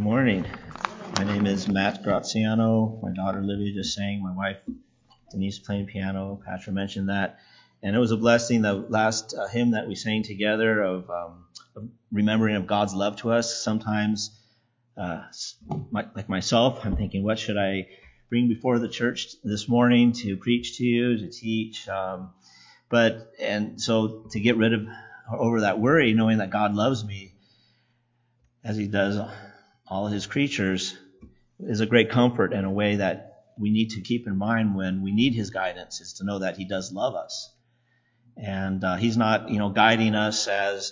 Morning. My name is Matt Graziano. My daughter Livia just sang. My wife Denise playing piano. Pastor mentioned that. And it was a blessing, the last hymn that we sang together of remembering of God's love to us. Sometimes, like myself, I'm thinking, what should I bring before the church this morning to preach to you, to teach? And so to get rid of over that worry, knowing that God loves me as he does all his creatures, is a great comfort and a way that we need to keep in mind when we need his guidance, is to know that he does love us. And he's not, guiding us as,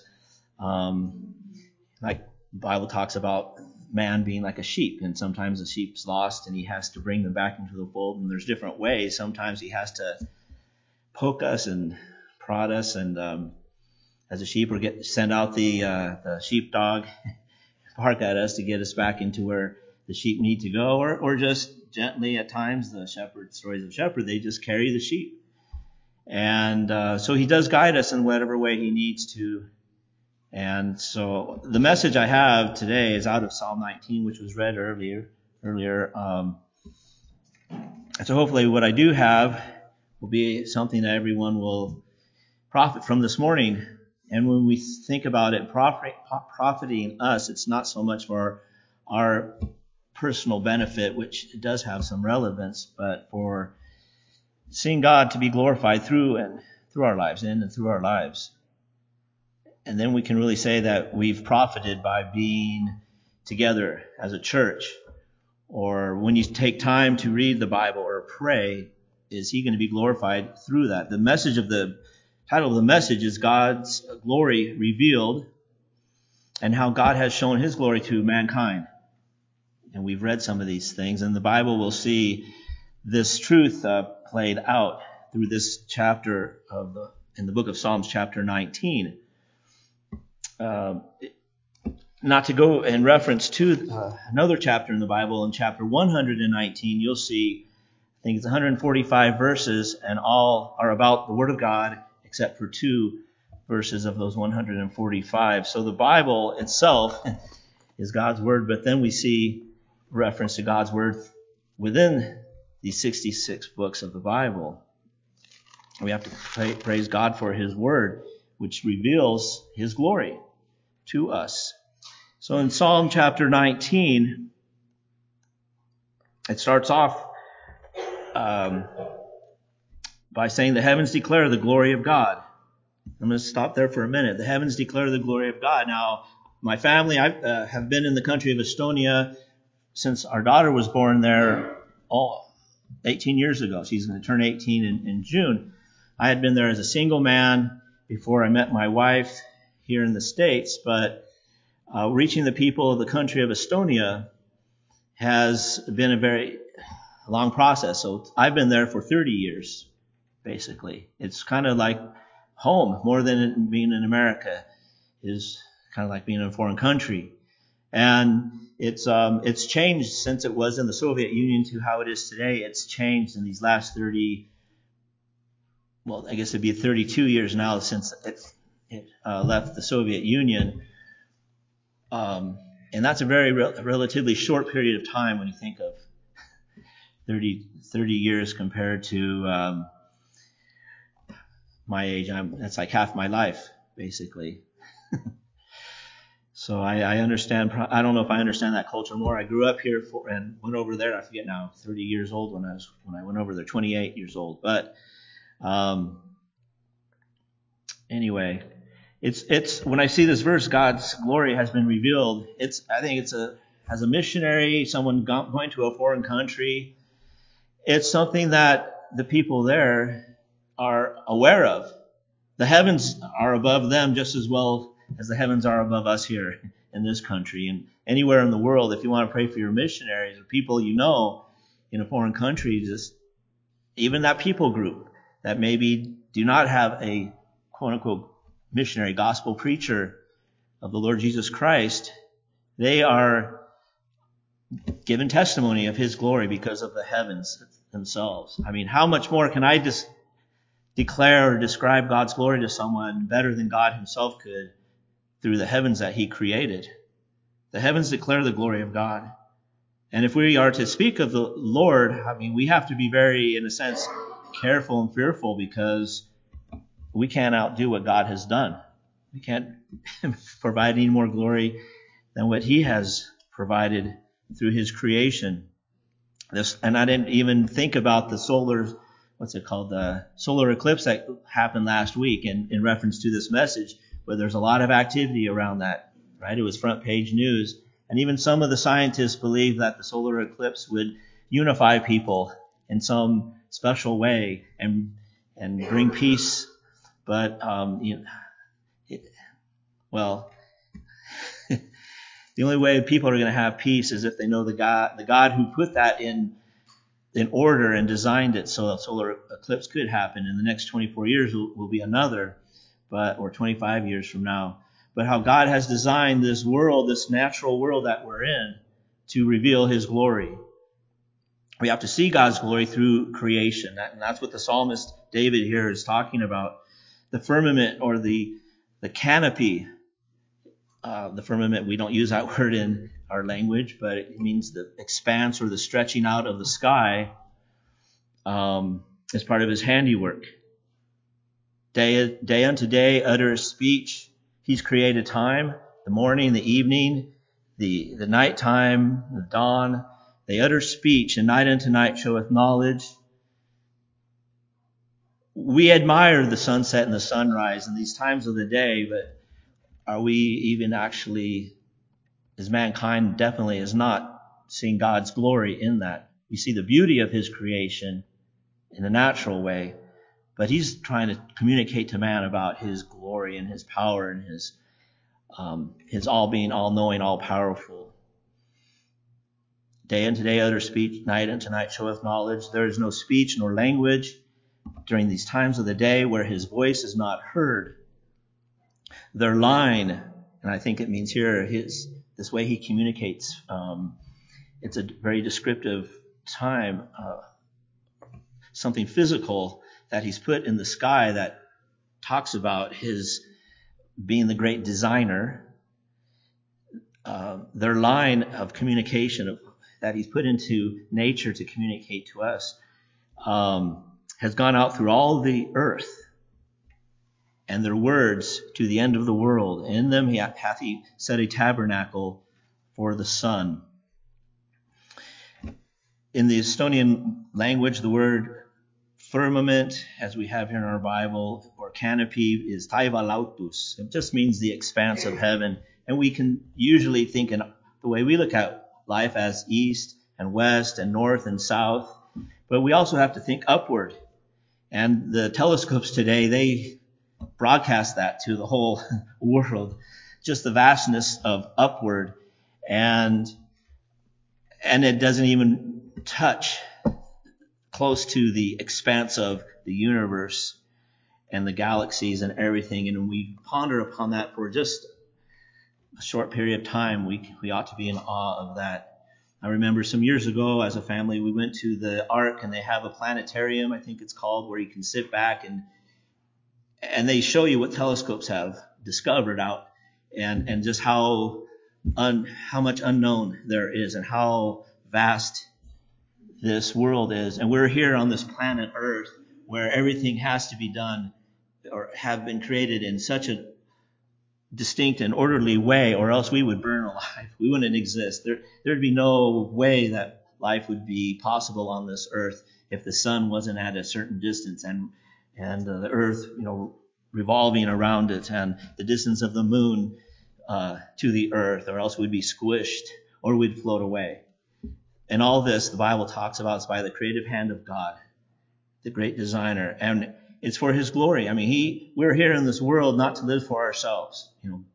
like the Bible talks about man being like a sheep. And sometimes the sheep's lost and he has to bring them back into the fold. And there's different ways. Sometimes he has to poke us and prod us. And as a sheep, or send out the sheepdog, bark at us to get us back into where the sheep need to go, or just gently at times, the stories of shepherd, they just carry the sheep. And so he does guide us in whatever way he needs to. And so the message I have today is out of Psalm 19, which was read earlier. And so hopefully what I do have will be something that everyone will profit from this morning. And when we think about it, profiting us, it's not so much for our personal benefit, which does have some relevance, but for seeing God to be glorified through our lives, in and through our lives. And then we can really say that we've profited by being together as a church. Or when you take time to read the Bible or pray, is he going to be glorified through that? The title of the message is God's Glory Revealed, and how God has shown his glory to mankind. And we've read some of these things, and the Bible will see this truth played out through this chapter in the book of Psalms, chapter 19. Not to go in reference to another chapter in the Bible, in chapter 119, you'll see, I think it's 145 verses, and all are about the Word of God, except for 2 verses of those 145. So the Bible itself is God's Word, but then we see reference to God's Word within these 66 books of the Bible. We have to praise God for his Word, which reveals his glory to us. So in Psalm chapter 19, it starts off by saying the heavens declare the glory of God. I'm going to stop there for a minute. The heavens declare the glory of God. Now, my family, I have been in the country of Estonia since our daughter was born there 18 years ago. She's going to turn 18 in June. I had been there as a single man before I met my wife here in the States, but reaching the people of the country of Estonia has been a very long process. So I've been there for 30 years, basically. It's kind of like home, more than being in America is kind of like being in a foreign country. And it's changed since it was in the Soviet Union to how it is today. It's changed in these last 30, well, I guess it'd be 32 years now since it left the Soviet Union. And that's a very relatively short period of time when you think of 30 years compared to my age. That's like half my life, basically. So I understand. I don't know if I understand that culture more. I grew up here and went over there. I forget now. 30 years old when I went over there. 28 years old. But anyway, it's when I see this verse, God's glory has been revealed. I think it's as a missionary, someone going to a foreign country. It's something that the people there are aware of. The heavens are above them just as well as the heavens are above us here in this country. And anywhere in the world, if you want to pray for your missionaries or people in a foreign country, just even that people group that maybe do not have a quote-unquote missionary gospel preacher of the Lord Jesus Christ, they are given testimony of his glory because of the heavens themselves. I mean, how much more can I just declare or describe God's glory to someone better than God himself could through the heavens that he created? The heavens declare the glory of God. And if we are to speak of the Lord, I mean, we have to be very, in a sense, careful and fearful, because we can't outdo what God has done. We can't provide any more glory than what he has provided through his creation. And I didn't even think about the solar eclipse that happened last week in reference to this message, but there's a lot of activity around that, right? It was front page news. And even some of the scientists believe that the solar eclipse would unify people in some special way and bring peace. But, the only way people are going to have peace is if they know the God who put that in order and designed it so a solar eclipse could happen. In the next 24 years will be another, or 25 years from now. But how God has designed this world, this natural world that we're in, to reveal his glory. We have to see God's glory through creation. And that's what the psalmist David here is talking about. The firmament, or the canopy. The firmament, we don't use that word in our language, but it means the expanse or the stretching out of the sky, as part of his handiwork. Day unto day utters speech. He's created time, the morning, the evening, the nighttime, the dawn. They utter speech, and night unto night showeth knowledge. We admire the sunset and the sunrise in these times of the day, but are we even actually, as mankind definitely is not, seeing God's glory in that? We see the beauty of his creation in a natural way, but he's trying to communicate to man about his glory and his power and his all being, all knowing, all powerful. Day unto day utter speech, night unto night showeth knowledge. There is no speech nor language during these times of the day where his voice is not heard. Their line, and I think it means here this way he communicates. It's a very descriptive time, something physical that he's put in the sky that talks about his being the great designer. Their line of communication that he's put into nature to communicate to us has gone out through all the earth, and their words to the end of the world. In them hath he set a tabernacle for the sun. In the Estonian language, the word firmament, as we have here in our Bible, or canopy, is taivalautus. It just means the expanse of heaven. And we can usually think in the way we look at life as east and west and north and south. But we also have to think upward. And the telescopes today, they broadcast that to the whole world. Just the vastness of upward. And it doesn't even touch close to the expanse of the universe and the galaxies and everything. And when we ponder upon that for just a short period of time, we ought to be in awe of that. I remember some years ago as a family, we went to the Ark, and they have a planetarium, I think it's called, where you can sit back and they show you what telescopes have discovered out, and just how much unknown there is and how vast this world is. And we're here on this planet Earth, where everything has to be done or have been created in such a distinct and orderly way, or else we would burn alive. We wouldn't exist. There'd be no way that life would be possible on this earth if the sun wasn't at a certain distance and the earth, revolving around it, and the distance of the moon to the earth, or else we'd be squished or we'd float away. And all this, the Bible talks about, is by the creative hand of God, the great designer, and it's for his glory. I mean, we're here in this world not to live for ourselves.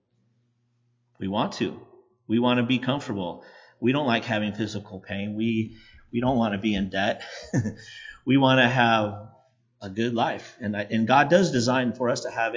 We want to. We want to be comfortable. We don't like having physical pain. We don't want to be in debt. We want to have a good life. And God does design for us to have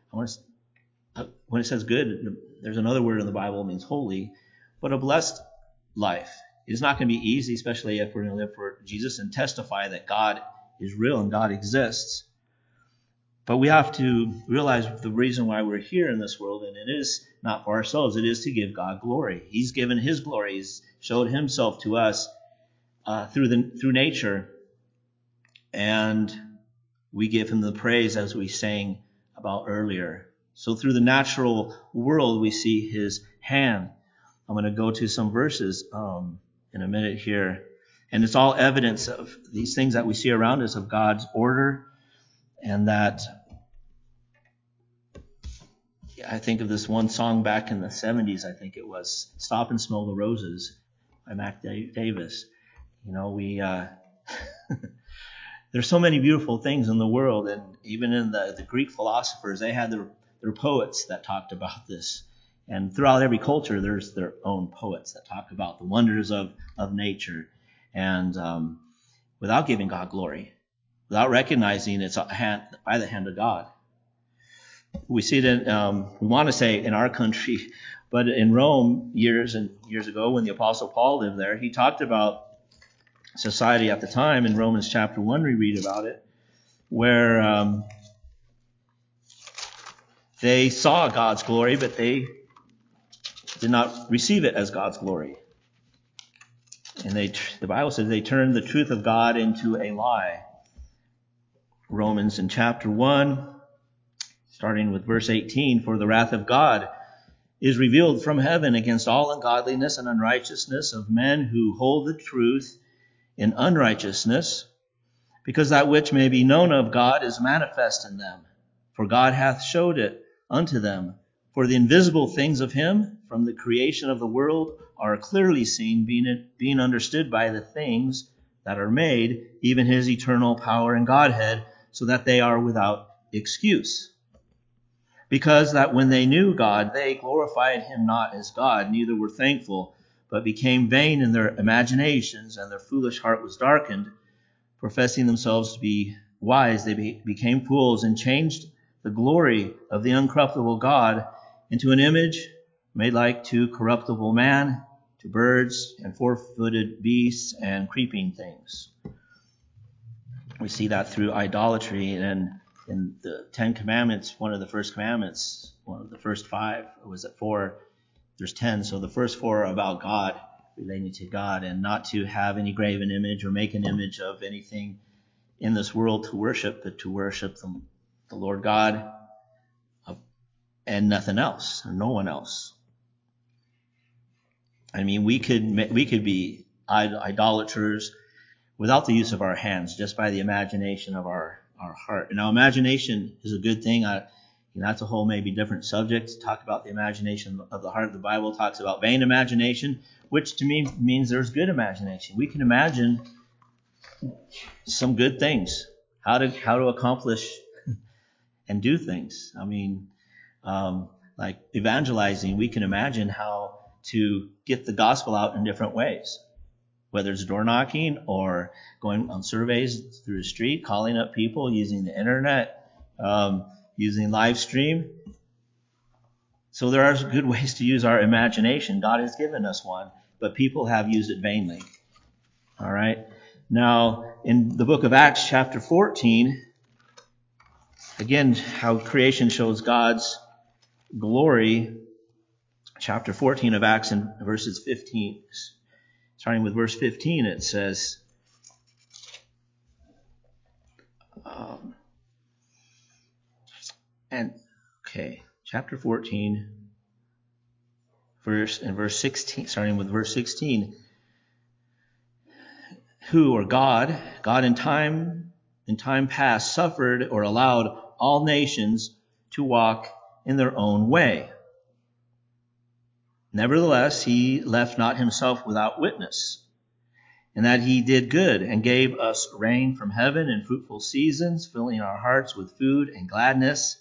when it says good, there's another word in the Bible, it means holy, but a blessed life. It's not going to be easy, especially if we're going to live for Jesus and testify that God is real and God exists. But we have to realize the reason why we're here in this world, and it is not for ourselves. It is to give God glory. He's given His glory. He's showed Himself to us through nature, and we give Him the praise as we sang about earlier. So through the natural world, we see His hand. I'm going to go to some verses in a minute here, and it's all evidence of these things that we see around us, of God's order, and that. I think of this one song back in the 70s, I think it was, Stop and Smell the Roses by Mac Davis. You know, there's so many beautiful things in the world, and even in the Greek philosophers, they had their poets that talked about this. And throughout every culture, there's their own poets that talk about the wonders of nature. And without giving God glory, without recognizing it's by the hand of God. We see it we want to say in our country, but in Rome years and years ago when the Apostle Paul lived there, he talked about society at the time. In Romans chapter 1 we read about it, where they saw God's glory, but they did not receive it as God's glory. And the Bible says they turned the truth of God into a lie. Romans in chapter 1, starting with verse 18, for the wrath of God is revealed from heaven against all ungodliness and unrighteousness of men who hold the truth in unrighteousness, because that which may be known of God is manifest in them. For God hath showed it unto them. For the invisible things of Him from the creation of the world are clearly seen, being understood by the things that are made, even His eternal power and Godhead, so that they are without excuse. Because that when they knew God, they glorified Him not as God, neither were thankful, but became vain in their imaginations, and their foolish heart was darkened. Professing themselves to be wise, they became fools, and changed the glory of the uncorruptible God into an image made like to corruptible man, to birds and four-footed beasts and creeping things. We see that through idolatry, and in the Ten Commandments, one of the first commandments, one of the first five, or was it four? There's 10. So the first four are about God, relating to God, and not to have any graven image or make an image of anything in this world to worship, but to worship the Lord God and nothing else, and no one else. I mean, we could be idolaters without the use of our hands, just by the imagination of our heart. And now imagination is a good thing. That's a whole maybe different subject to talk about the imagination of the heart. The Bible talks about vain imagination, which to me means there's good imagination. We can imagine some good things, how to accomplish and do things. I mean, like evangelizing, we can imagine how to get the gospel out in different ways. Whether it's door knocking or going on surveys through the street, calling up people, using the internet, using live stream. So there are good ways to use our imagination. God has given us one, but people have used it vainly. All right. Now, in the book of Acts, chapter 14, again, how creation shows God's glory. Chapter 14 of Acts, in verses 15. Starting with verse 15, it says, chapter 14, verse 16, starting with verse 16, who, or God in time past suffered or allowed all nations to walk in their own way. Nevertheless, He left not Himself without witness, and that He did good and gave us rain from heaven and fruitful seasons, filling our hearts with food and gladness.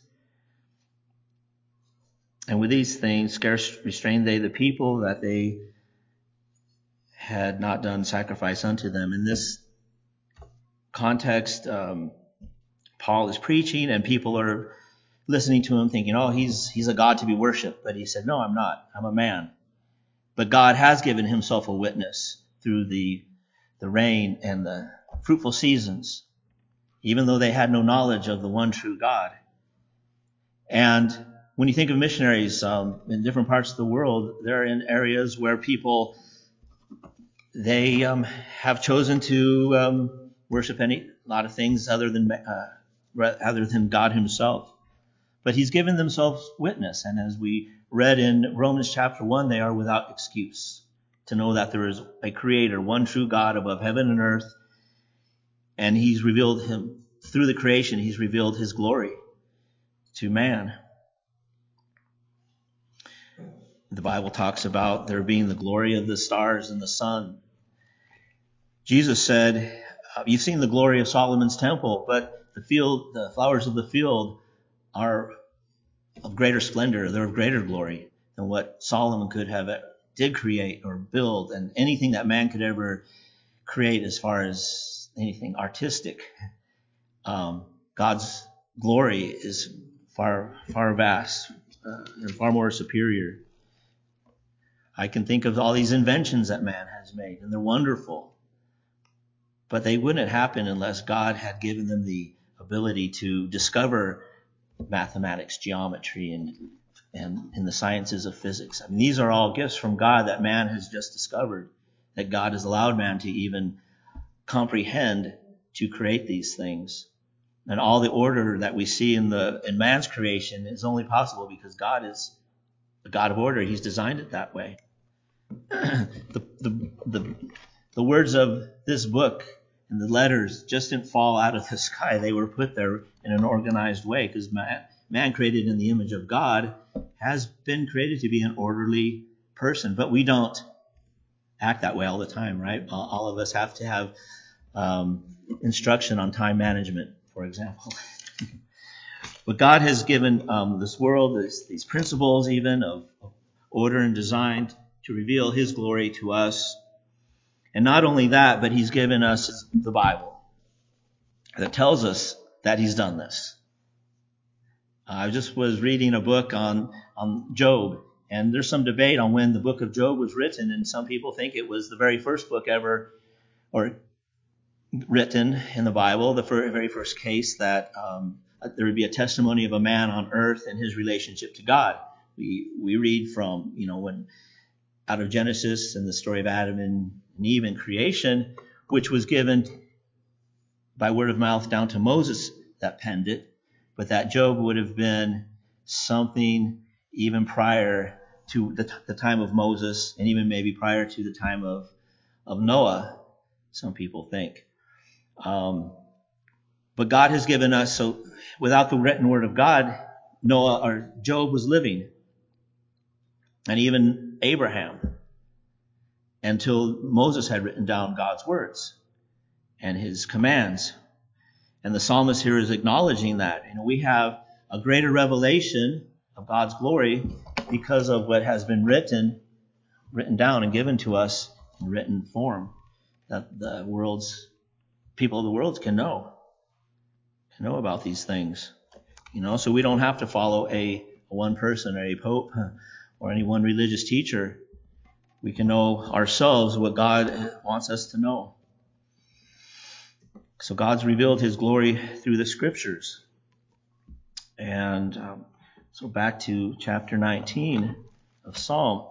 And with these things scarce restrained they the people, that they had not done sacrifice unto them. In this context, Paul is preaching, and people are listening to him thinking, oh, he's a God to be worshipped. But he said, no, I'm not. I'm a man. But God has given Himself a witness through the rain and the fruitful seasons. even though they had no knowledge of the one true God. And when you think of missionaries in different parts of the world, they're in areas where people, they have chosen to worship a lot of things other than God himself. But he's given themselves witness. And as we read in Romans chapter 1, they are without excuse to know that there is a creator, one true God above heaven and earth. And he's revealed him through the creation. He's revealed his glory to man. The Bible talks about there being the glory of the stars and the sun. Jesus said, you've seen the glory of Solomon's temple, but the flowers of the field are of greater splendor. They're of greater glory than what Solomon did create or build, and anything that man could ever create as far as anything artistic. God's glory is far, far vast and far more superior. I can think of all these inventions that man has made, and they're wonderful. But they wouldn't happen unless God had given them the ability to discover mathematics, geometry, and the sciences of physics. I mean, these are all gifts from God that man has just discovered, that God has allowed man to even comprehend to create these things. And all the order that we see in man's creation is only possible because God is a God of order. He's designed it that way. The words of this book and the letters just didn't fall out of the sky. They were put there in an organized way because man created in the image of God has been created to be an orderly person. But we don't act that way all the time, right? All of us have to have instruction on time management, for example. But God has given this world these principles even of order and design to reveal his glory to us. And not only that, but he's given us the Bible that tells us that he's done this. I just was reading a book on Job, and there's some debate on when the book of Job was written, and some people think it was the very first book ever or written in the Bible, the very first case that there would be a testimony of a man on earth and his relationship to God. We read from, when out of Genesis and the story of Adam and Eve and creation, which was given by word of mouth down to Moses that penned it, but that Job would have been something even prior to the time of Moses and even maybe prior to the time of Noah, some people think. But God has given us, so without the written word of God, Job was living, and even Abraham, until Moses had written down God's words and his commands. And the psalmist here is acknowledging that. We have a greater revelation of God's glory because of what has been written down and given to us in written form, that the people of the world can know about these things. So we don't have to follow a one person or a pope or any one religious teacher. We can know ourselves what God wants us to know. So God's revealed his glory through the scriptures. And so back to chapter 19 of Psalm.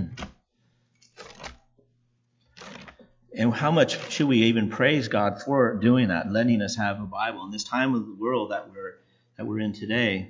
And how much should we even praise God for doing that, letting us have a Bible in this time of the world that we're in today?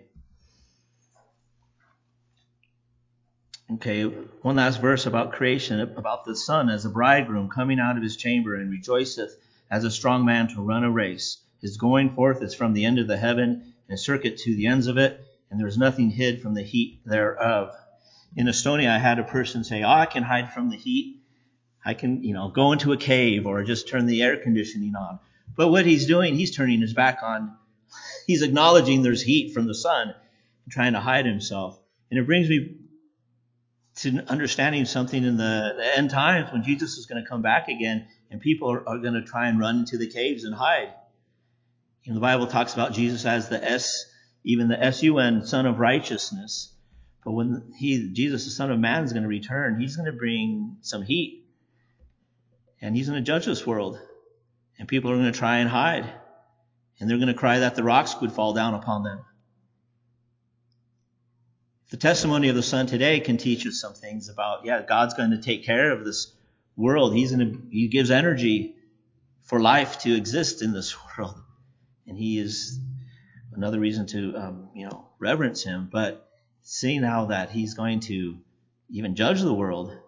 Okay, one last verse about creation, about the sun as a bridegroom coming out of his chamber and rejoiceth as a strong man to run a race. His going forth is from the end of the heaven, and a circuit to the ends of it, and there is nothing hid from the heat thereof. In Estonia, I had a person say, I can hide from the heat. I can, go into a cave or just turn the air conditioning on. But what he's doing, he's turning his back on. He's acknowledging there's heat from the sun and trying to hide himself. And it brings me to understanding something in the end times when Jesus is going to come back again and people are going to try and run into the caves and hide. The Bible talks about Jesus as even the S-U-N, Son of Righteousness. But when Jesus, the Son of Man, is going to return, he's going to bring some heat. And he's going to judge this world. And people are going to try and hide. And they're going to cry that the rocks would fall down upon them. The testimony of the Son today can teach us some things about, God's going to take care of this world. He gives energy for life to exist in this world. And he is another reason to, reverence him. But seeing how that he's going to even judge the world,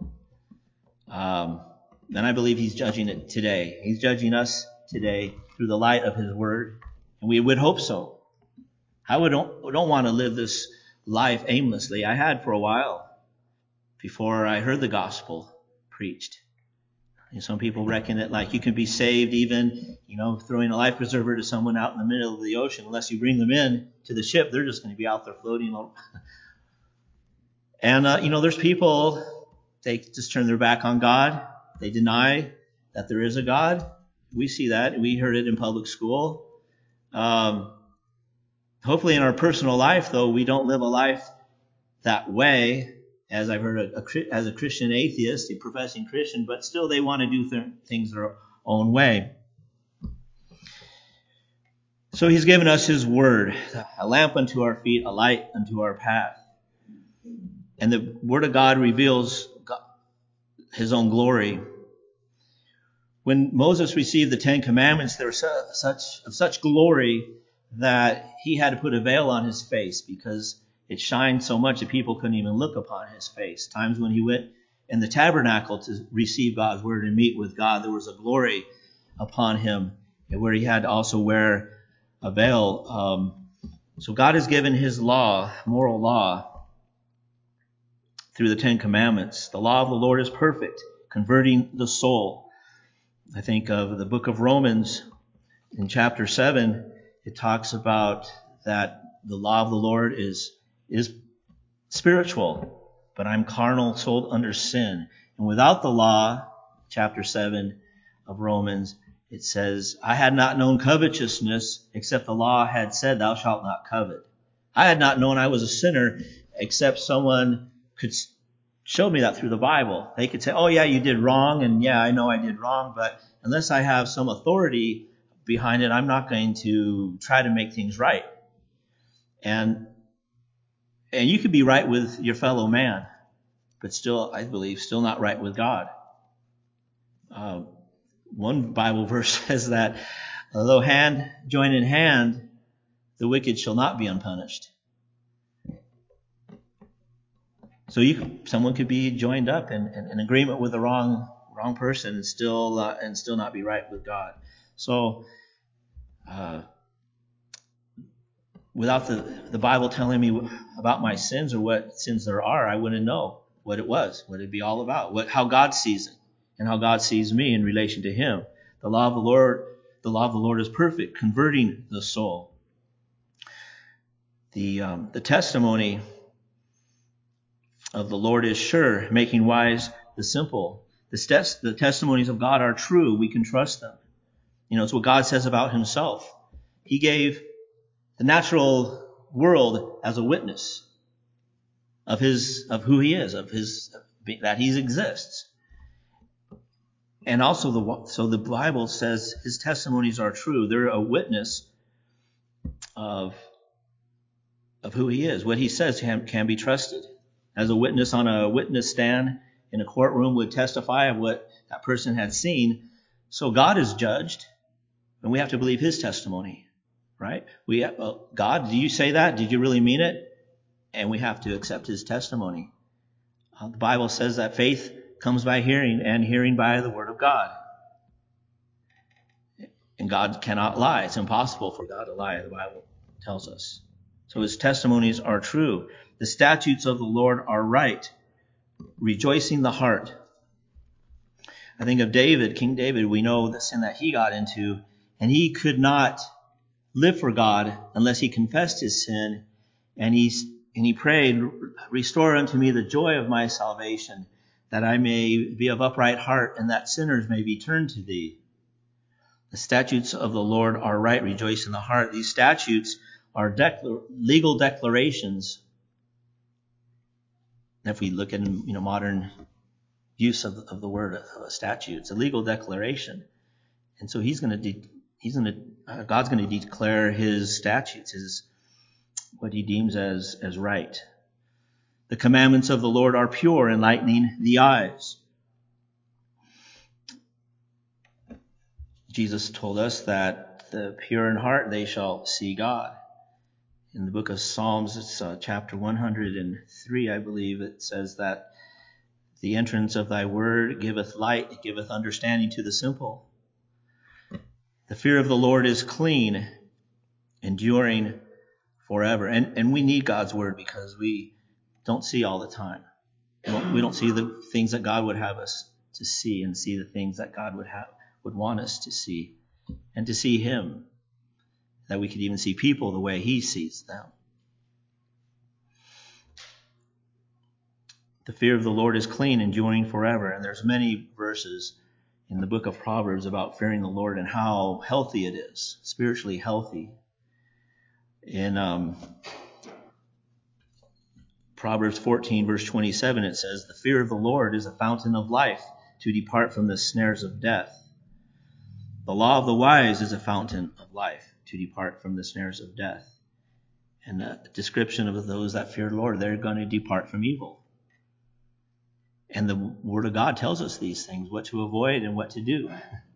then I believe he's judging it today. He's judging us today through the light of his word. And we would hope so. I don't want to live this life aimlessly. I had for a while before I heard the gospel preached. And some people reckon it like you can be saved even, throwing a life preserver to someone out in the middle of the ocean. Unless you bring them in to the ship, they're just going to be out there floating. And, there's people, they just turn their back on God. They deny that there is a God. We see that. We heard it in public school. Hopefully in our personal life, though, we don't live a life that way, as I've heard as a Christian atheist, a professing Christian, but still they want to do things their own way. So he's given us his word, a lamp unto our feet, a light unto our path. And the word of God reveals his own glory. When Moses received the Ten Commandments, they were of such glory that he had to put a veil on his face because it shined so much that people couldn't even look upon his face. Times when he went in the tabernacle to receive God's word and meet with God, there was a glory upon him, and where he had to also wear a veil. So God has given his law, moral law, through the Ten Commandments. The law of the Lord is perfect, converting the soul. I think of the book of Romans in chapter 7. It talks about that the law of the Lord is spiritual, but I'm carnal, sold under sin. And without the law, chapter 7 of Romans, it says, I had not known covetousness, except the law had said, thou shalt not covet. I had not known I was a sinner, except someone could show me that through the Bible. They could say, oh yeah, you did wrong, and yeah, I know I did wrong, but unless I have some authority behind it, I'm not going to try to make things right. And you could be right with your fellow man, but still, I believe, still not right with God. One Bible verse says that, although hand join in hand, the wicked shall not be unpunished. So someone could be joined up in agreement with the wrong person and still not be right with God. So without the Bible telling me about my sins or what sins there are, I wouldn't know what it was, what it'd be all about, how God sees it, and how God sees me in relation to Him. The law of the Lord is perfect, converting the soul. The testimony of the Lord is sure, making wise the simple. The testimonies of God are true. We can trust them. It's what God says about Himself. He gave the natural world as a witness of who He is, that He exists. And also so the Bible says His testimonies are true. They're a witness of who He is. What He says can be trusted. As a witness on a witness stand in a courtroom would testify of what that person had seen. So God is judged, and we have to believe His testimony, right? God, do you say that? Did you really mean it? And we have to accept His testimony. The Bible says that faith comes by hearing, and hearing by the Word of God. And God cannot lie. It's impossible for God to lie, the Bible tells us. So His testimonies are true. The statutes of the Lord are right, rejoicing the heart. I think of David, King David. We know the sin that he got into, and he could not live for God unless he confessed his sin, and he prayed, restore unto me the joy of my salvation, that I may be of upright heart, and that sinners may be turned to thee. The statutes of the Lord are right, rejoice in the heart. These statutes are legal declarations. If we look at modern use of the word statute, it's a legal declaration. And so he's going to God's going to declare his statutes, what he deems as right. The commandments of the Lord are pure, enlightening the eyes. Jesus told us that the pure in heart, they shall see God. In the book of Psalms, it's chapter 103, I believe, it says that the entrance of thy word giveth light, it giveth understanding to the simple. The fear of the Lord is clean, enduring forever. And we need God's word because we don't see all the time. We don't see the things that God would have us to see, and see the things that God would want us to see, and to see him, that we could even see people the way he sees them. The fear of the Lord is clean, enduring forever. And there's many verses in the book of Proverbs about fearing the Lord and how healthy it is, spiritually healthy. In Proverbs 14, verse 27, it says, the fear of the Lord is a fountain of life, to depart from the snares of death. The law of the wise is a fountain of life, to depart from the snares of death. And the description of those that fear the Lord, they're going to depart from evil. And the Word of God tells us these things, what to avoid and what to do.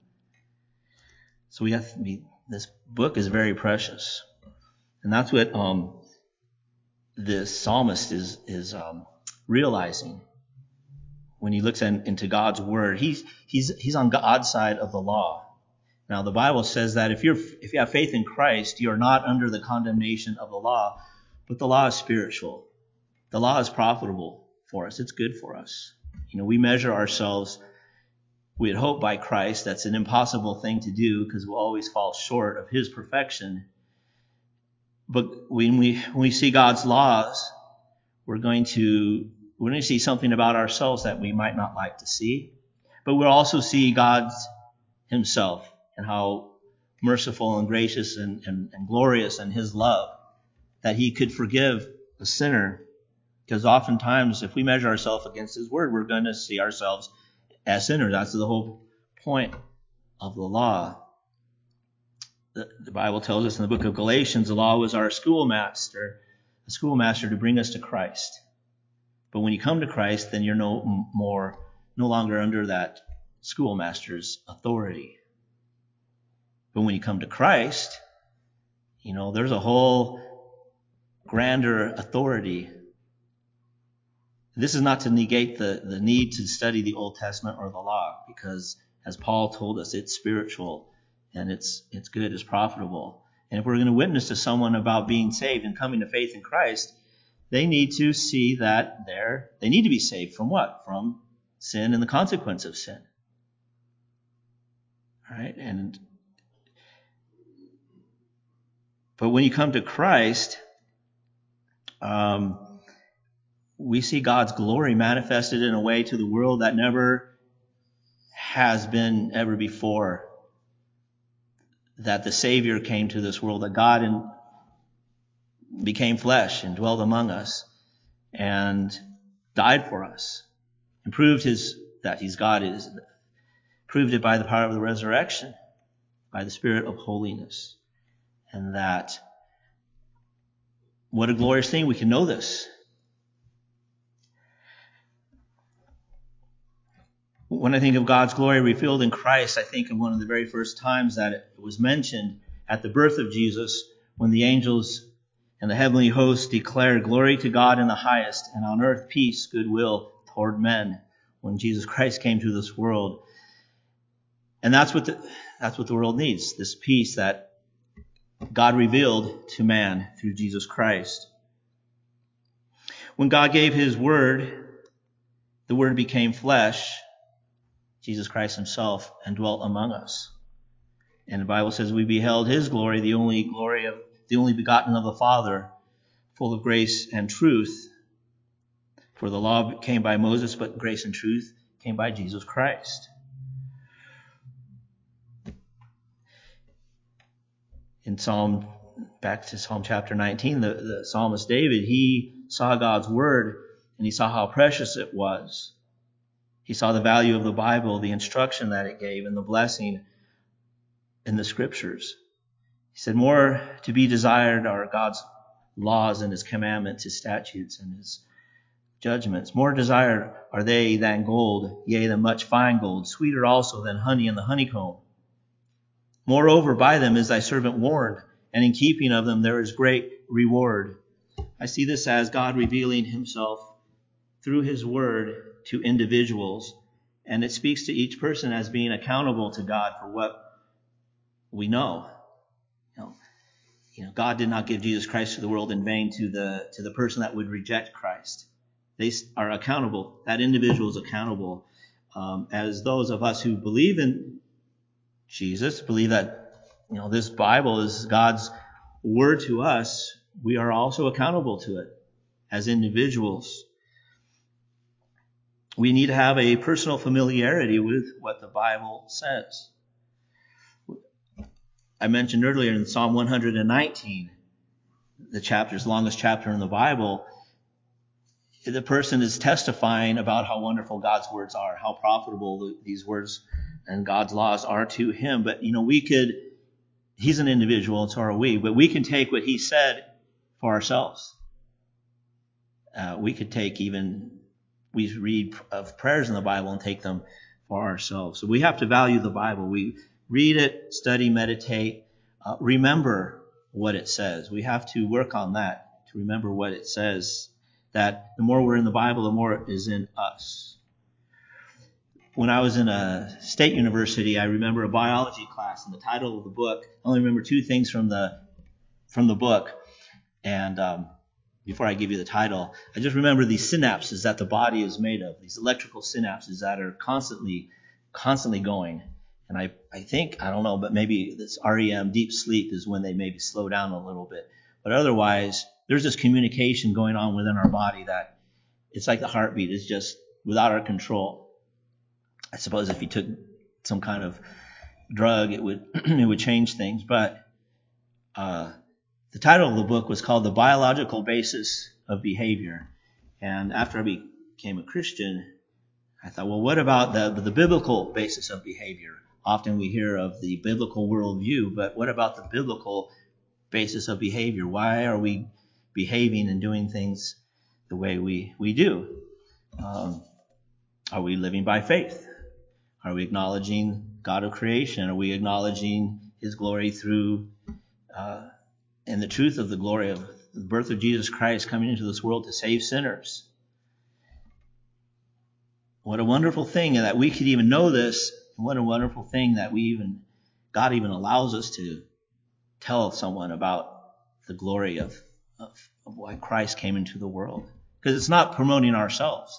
So this book is very precious. And that's what this psalmist is realizing when he looks into God's Word. He's on God's side of the law. Now, the Bible says that if you have faith in Christ, you're not under the condemnation of the law, but the law is spiritual. The law is profitable for us. It's good for us. We measure ourselves, we'd hope, by Christ. That's an impossible thing to do because we'll always fall short of his perfection. But when we see God's laws, we're going to see something about ourselves that we might not like to see. But we'll also see God himself and how merciful and gracious and glorious in his love, that he could forgive a sinner. Because oftentimes, if we measure ourselves against his word, we're going to see ourselves as sinners. That's the whole point of the law. The Bible tells us in the book of Galatians, the law was our schoolmaster to bring us to Christ. But when you come to Christ, then you're no longer under that schoolmaster's authority. But when you come to Christ, there's a whole grander authority. This is not to negate the need to study the Old Testament or the law, because as Paul told us, it's spiritual and it's good, it's profitable. And if we're going to witness to someone about being saved and coming to faith in Christ, they need to see that they need to be saved from what? From sin and the consequence of sin. All right? But when you come to Christ, we see God's glory manifested in a way to the world that never has been ever before. That the Savior came to this world, that God became flesh and dwelt among us and died for us and proved that he's God. Proved it by the power of the resurrection, by the Spirit of holiness. And that, what a glorious thing, we can know this. When I think of God's glory revealed in Christ, I think of one of the very first times that it was mentioned at the birth of Jesus, when the angels and the heavenly hosts declared glory to God in the highest, and on earth peace, goodwill toward men, when Jesus Christ came to this world. And that's what the world needs, this peace that God revealed to man through Jesus Christ. When God gave his word, the word became flesh, Jesus Christ himself, and dwelt among us. And the Bible says we beheld his glory, the only begotten of the Father, full of grace and truth. For the law came by Moses, but grace and truth came by Jesus Christ. Back to Psalm chapter 19, the psalmist David, he saw God's word and he saw how precious it was. He saw the value of the Bible, the instruction that it gave, and the blessing in the scriptures. He said, more to be desired are God's laws and his commandments, his statutes and his judgments. More desired are they than gold, yea, than much fine gold, sweeter also than honey and the honeycomb. Moreover, by them is thy servant warned, and in keeping of them there is great reward. I see this as God revealing himself through his word to individuals, and it speaks to each person as being accountable to God for what we know. God did not give Jesus Christ to the world in vain to the person that would reject Christ. They are accountable. That individual is accountable. As those of us who believe in Jesus, believe that this Bible is God's word to us, we are also accountable to it as individuals. We need to have a personal familiarity with what the Bible says. I mentioned earlier in Psalm 119, the chapter's longest chapter in the Bible, the person is testifying about how wonderful God's words are, how profitable these words and God's laws are to him. But, he's an individual and so are we, but we can take what he said for ourselves. We read of prayers in the Bible and take them for ourselves. So we have to value the Bible. We read it, study, meditate, remember what it says. We have to work on that, to remember what it says, that the more we're in the Bible, the more it is in us. When I was in a state university, I remember a biology class, and the title of the book, I only remember two things from the book. And before I give you the title, I just remember these synapses that the body is made of, these electrical synapses that are constantly going. And I think, I don't know, but maybe this REM, deep sleep, is when they maybe slow down a little bit. But otherwise, there's this communication going on within our body that it's like the heartbeat is just without our control. I suppose if you took some kind of drug, it would change things. But the title of the book was called The Biological Basis of Behavior. And after I became a Christian, I thought, well, what about the biblical basis of behavior? Often we hear of the biblical worldview, but what about the biblical basis of behavior? Why are we behaving and doing things the way we do? Are we living by faith? Are we acknowledging God of creation? Are we acknowledging his glory through and the truth of the glory of the birth of Jesus Christ coming into this world to save sinners? What a wonderful thing that we could even know this. What a wonderful thing that God even allows us to tell someone about the glory of why Christ came into the world. Because it's not promoting ourselves.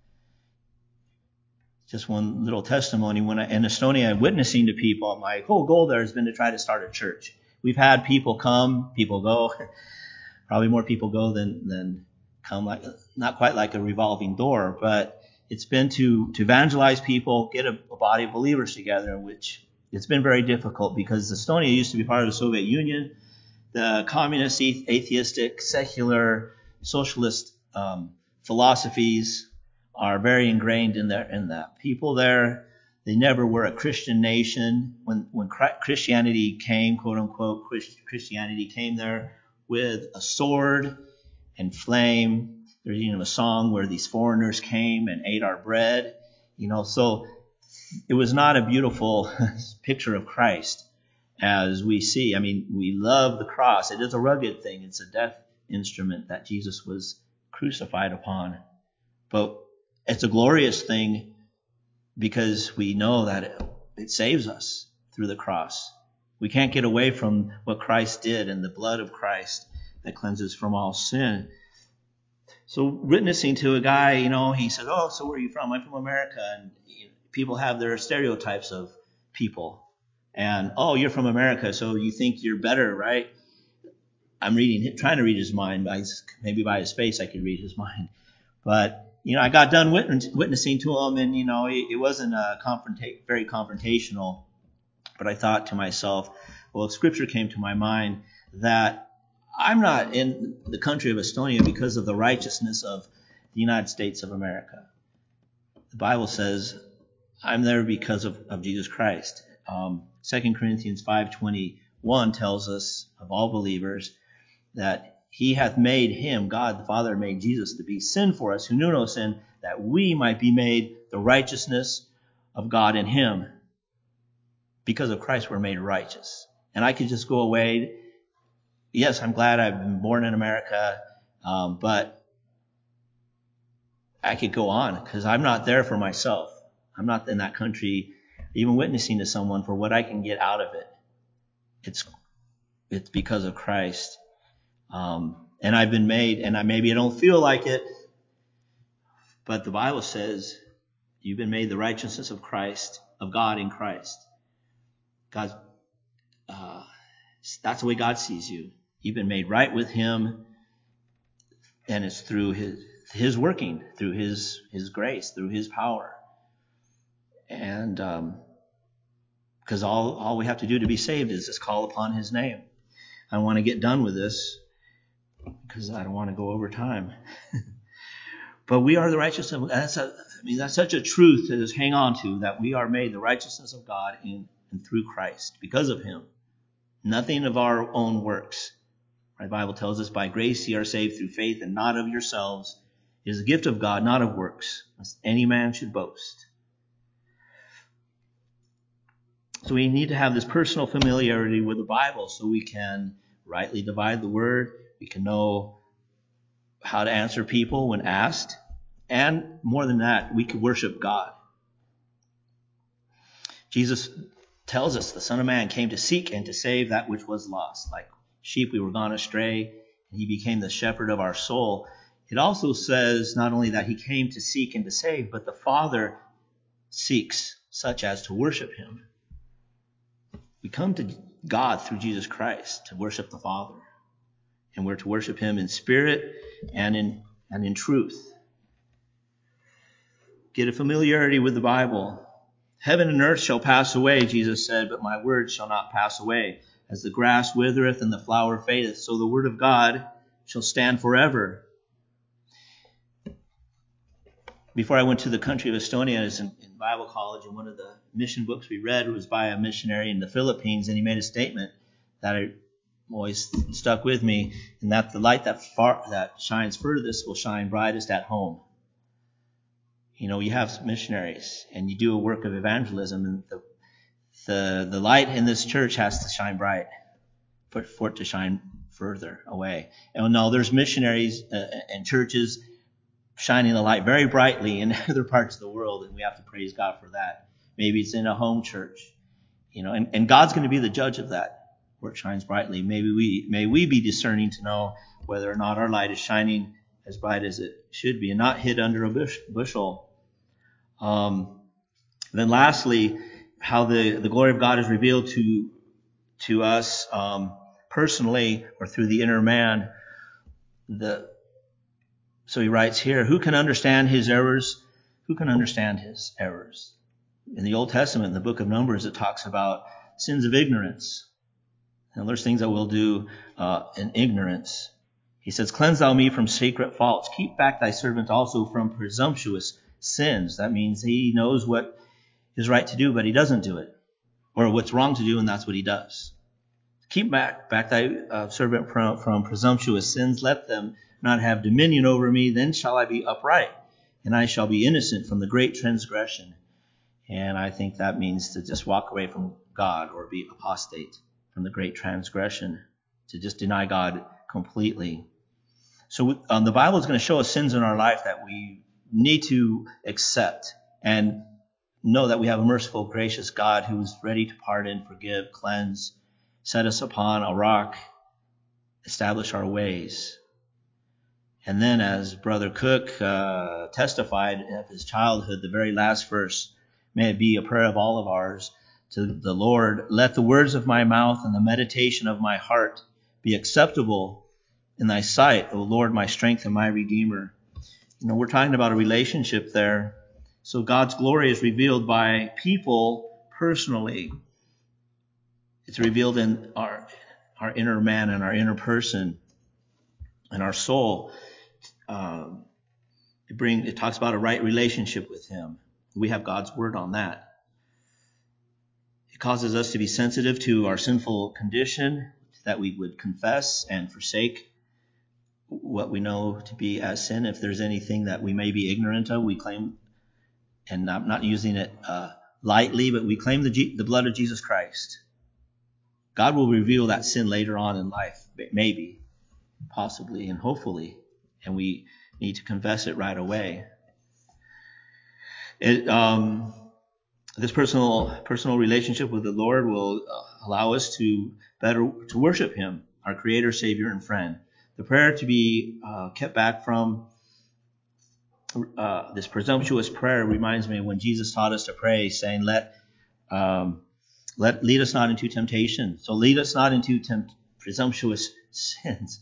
Just one little testimony. When in Estonia, witnessing to people, my whole goal there has been to try to start a church. We've had people come, people go. Probably more people go than come. Not quite like a revolving door, but it's been to evangelize people, get a body of believers together, which it's been very difficult because Estonia used to be part of the Soviet Union. The communist, atheistic, secular, socialist philosophies are very ingrained in that. People there, they never were a Christian nation. When Christianity came, quote unquote, Christianity came there with a sword and flame. There's a song where these foreigners came and ate our bread. So it was not a beautiful picture of Christ as we see. I mean, we love the cross. It is a rugged thing. It's a death instrument that Jesus was crucified upon. But it's a glorious thing because we know that it saves us through the cross. We can't get away from what Christ did and the blood of Christ that cleanses from all sin. So witnessing to a guy, he said, "Oh, so where are you from?" "I'm from America." And people have their stereotypes of people. And, "Oh, you're from America, so you think you're better, right?" I'm trying to read his mind. Maybe by his face I could read his mind. But, I got done witnessing to him, and, it wasn't very confrontational. But I thought to myself, well, Scripture came to my mind that I'm not in the country of Estonia because of the righteousness of the United States of America. The Bible says I'm there because of Jesus Christ. 2 Corinthians 5:21 tells us of all believers that he hath made him, God the Father made Jesus to be sin for us who knew no sin, that we might be made the righteousness of God in him. Because of Christ, we're made righteous. And I could just go away. Yes, I'm glad I've been born in America, but I could go on because I'm not there for myself. I'm not in that country even witnessing to someone for what I can get out of it. It's because of Christ. And I've been made, and maybe I don't feel like it, but the Bible says you've been made the righteousness of Christ, of God in Christ. God, that's the way God sees you. You've been made right with him, and it's through his working, through his grace, through his power. And because all we have to do to be saved is just call upon his name. I want to get done with this because I don't want to go over time. But we are the righteousness of God. That's such a truth to just hang on to, that we are made the righteousness of God in and through Christ because of him. Nothing of our own works. The Bible tells us, by grace ye are saved through faith, and not of yourselves. It is a gift of God, not of works, lest any man should boast. So we need to have this personal familiarity with the Bible so we can rightly divide the word. We can know how to answer people when asked. And more than that, we can worship God. Jesus tells us the Son of Man came to seek and to save that which was lost. Like sheep, we were gone astray, and he became the shepherd of our soul. It also says not only that he came to seek and to save, but the Father seeks such as to worship him. We come to God through Jesus Christ to worship the Father. And we're to worship him in spirit and in truth. Get a familiarity with the Bible. Heaven and earth shall pass away, Jesus said, but my word shall not pass away. As the grass withereth and the flower fadeth, so the word of God shall stand forever. Before I went to the country of Estonia, I was in Bible college, and one of the mission books we read was by a missionary in the Philippines, and he made a statement that always stuck with me, and that the light that shines furthest will shine brightest at home. You know, you have missionaries, and you do a work of evangelism, and the light in this church has to shine bright for it to shine further away. And now there's missionaries and churches shining the light very brightly in other parts of the world, and we have to praise God for that. Maybe it's in a home church, you know, and God's going to be the judge of that, where it shines brightly. May we be discerning to know whether or not our light is shining as bright as it should be, and not hid under a bushel. Then lastly, how the glory of God is revealed to us personally or through the inner man. So he writes here, who can understand his errors? Who can understand his errors? In the Old Testament, in the book of Numbers, it talks about sins of ignorance. And there's things that we'll do in ignorance. He says, cleanse thou me from secret faults. Keep back thy servant also from presumptuous sins. That means he knows what is right to do, but he doesn't do it. Or what's wrong to do, and that's what he does. Keep back thy servant from presumptuous sins. Let them not have dominion over me. Then shall I be upright, and I shall be innocent from the great transgression. And I think that means to just walk away from God or be apostate from the great transgression, to just deny God completely. So the Bible is going to show us sins in our life that we need to accept and know that we have a merciful, gracious God who is ready to pardon, forgive, cleanse, set us upon a rock, establish our ways. And then, as Brother Cook testified of his childhood, the very last verse, may it be a prayer of all of ours to the Lord, let the words of my mouth and the meditation of my heart be acceptable in thy sight, O Lord, my strength and my Redeemer. You know, we're talking about a relationship there. So God's glory is revealed by people personally. It's revealed in our inner man and our inner person and our soul. It talks about a right relationship with him. We have God's word on that. It causes us to be sensitive to our sinful condition, that we would confess and forsake what we know to be as sin. If there's anything that we may be ignorant of, we claim, and I'm not using it lightly, but we claim the blood of Jesus Christ. God will reveal that sin later on in life, maybe, possibly, and hopefully, and we need to confess it right away. This personal relationship with the Lord will allow us to worship Him, our Creator, Savior, and friend. The prayer to be kept back from this presumptuous prayer reminds me of when Jesus taught us to pray, saying, lead us not into temptation. So lead us not into presumptuous sins.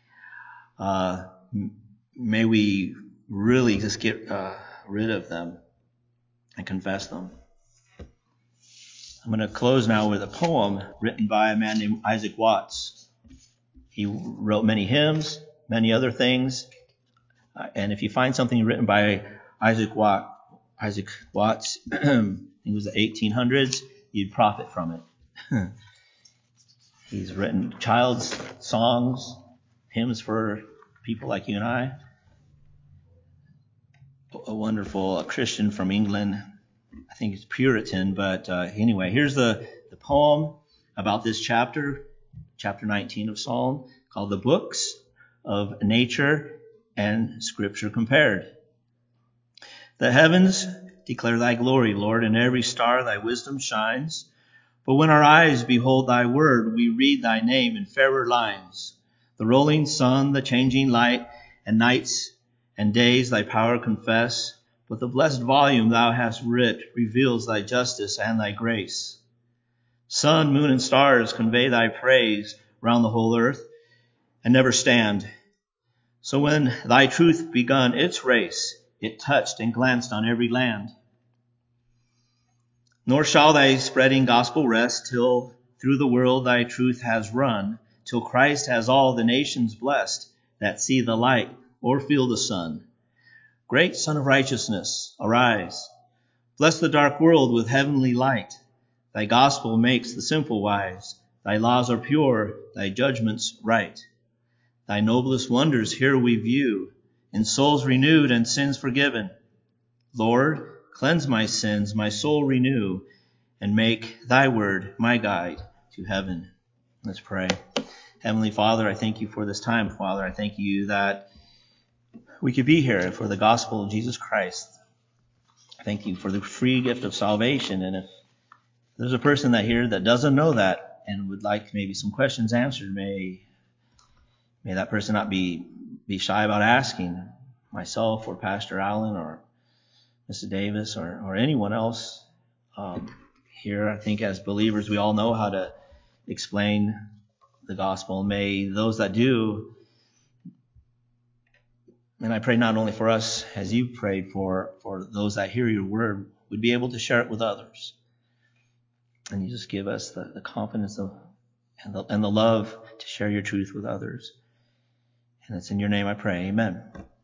May we really just get rid of them and confess them. I'm going to close now with a poem written by a man named Isaac Watts. He wrote many hymns, many other things. And if you find something written by Isaac Watts, he was the 1800s, you'd profit from it. He's written child's songs, hymns for people like you and I. A wonderful Christian from England. I think he's Puritan, but anyway, here's the poem about this chapter 19 of Psalm, called The Books of Nature and Scripture Compared. The heavens declare thy glory, Lord, and every star thy wisdom shines. But when our eyes behold thy word, we read thy name in fairer lines. The rolling sun, the changing light, and nights and days thy power confess. But the blessed volume thou hast writ reveals thy justice and thy grace. Sun, moon, and stars convey thy praise round the whole earth, and never stand. So when thy truth begun its race, it touched and glanced on every land. Nor shall thy spreading gospel rest till through the world thy truth has run, till Christ has all the nations blessed that see the light or feel the sun. Great Sun of Righteousness, arise. Bless the dark world with heavenly light. Thy gospel makes the simple wise. Thy laws are pure, thy judgments right. Thy noblest wonders here we view, in souls renewed and sins forgiven. Lord, cleanse my sins, my soul renew, and make thy word my guide to heaven. Let's pray. Heavenly Father, I thank you for this time, Father. I thank you that we could be here for the gospel of Jesus Christ. Thank you for the free gift of salvation. And if there's a person here that doesn't know that and would like maybe some questions answered, may that person not be shy about asking myself or Pastor Allen or Mr. Davis or anyone else here. I think as believers, we all know how to explain the gospel. May those that do, and I pray not only for us as you prayed for those that hear your word, would be able to share it with others. And you just give us the confidence and the love to share your truth with others. And it's in your name I pray. Amen.